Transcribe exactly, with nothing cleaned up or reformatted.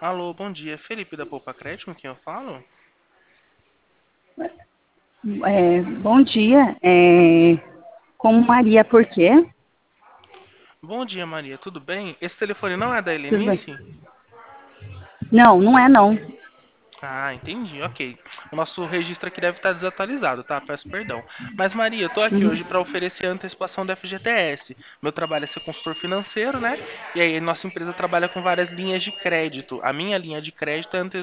Alô, bom dia. Felipe da Poupa Crédito, com quem eu falo? É, bom dia. É, com Maria, por quê? Bom dia, Maria. Tudo bem? Esse telefone não é da Tudo bem? Helenice? Não, não é não. Ah, entendi. Ok. O nosso registro aqui deve estar desatualizado, tá? Peço perdão. Mas, Maria, eu tô aqui Uhum. hoje para oferecer a antecipação do F G T S. Meu trabalho é ser consultor financeiro, né? E aí, nossa empresa trabalha com várias linhas de crédito. A minha linha de crédito é